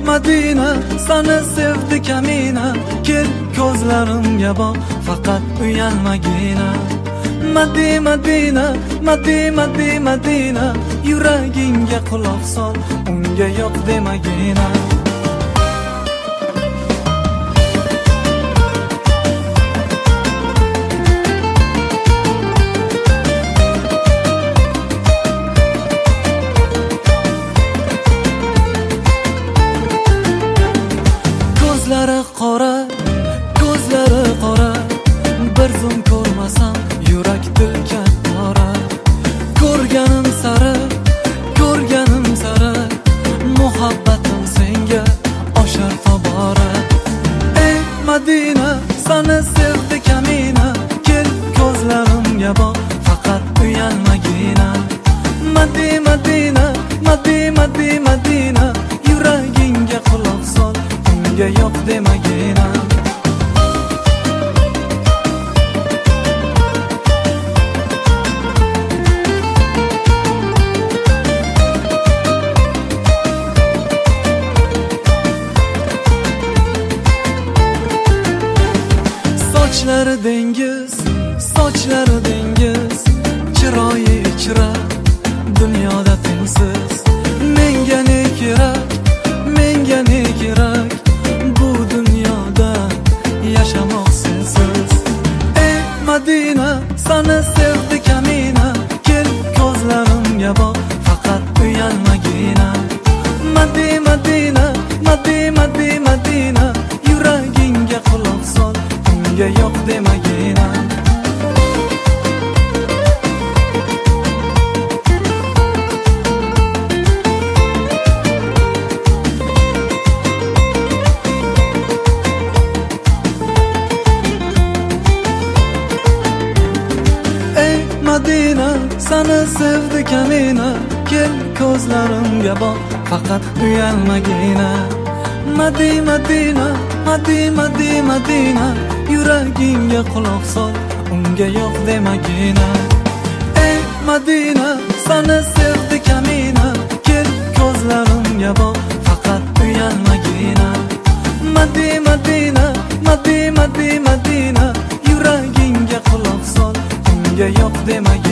Madina, seni sevdi kamina. Kel ko'zlarimga boq, faqat uyalmagina. Madina, Madina, yuragingga quloq sol, unga yo'q demagina. Ko'zlari qora, bir zum ko'rmasam yurak tilka qora. Ko'rganim sari muhabbatim senga oshar tobora. Ey Madina, seni sevdi kamina. Kel ko'zlarimga boq, faqat uyalmagina. Madina, yuragingga quloq sol, unga yo'q demagina. Sochlari dengiz, chiroyi ichra, dunyoda tengsiz. Menga ne kerak, bu dunyoda yashamoq sensiz. Ey Madina, seni sevdi kamina. Kel ko'zlarimga boq, faqat uyalmagina. Madina, yuragingga quloq sol, unga yo'q demagina. Ey Madina, seni sevdi kamina. Kel ko'zlarimga boq, faqat uyalmagina. Madina, yuragingga quloq sol, unga yo'q demagina. Ey Madina, seni sevdi kamina. Kel ko'zlarimga boq, faqat uyalmagina. Madina, yuragingga quloq sol, unga yo'q demagina.